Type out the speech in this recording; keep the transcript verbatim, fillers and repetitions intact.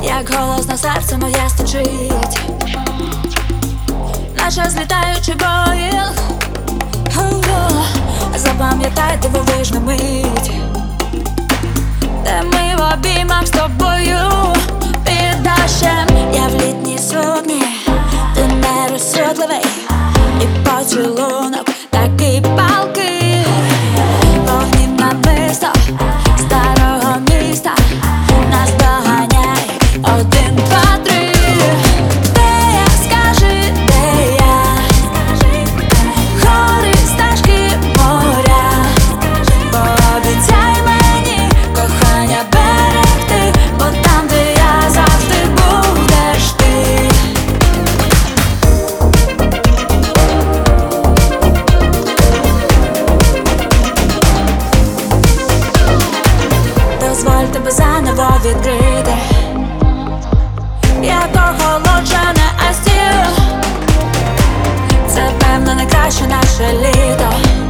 як голосно серце моє стучить, наче злітаючий боїнг. Запам'ятай дивовижну мить, де ми в обіймах з тобою під дощем. Я в літній сукні, ти нерозсудливий, і поцілунок такий палкий. Вогні намисто старого міста нас доганяй. Один, два, три. Де я, скажи, де я? Гори, стежки, моря. Пообіцяй мені кохання берегти, бо там, де я, завжди будеш ти. Дозволь тебе заново відкрити, як охолоджене айстіл. Це, певно, найкраще наше літо.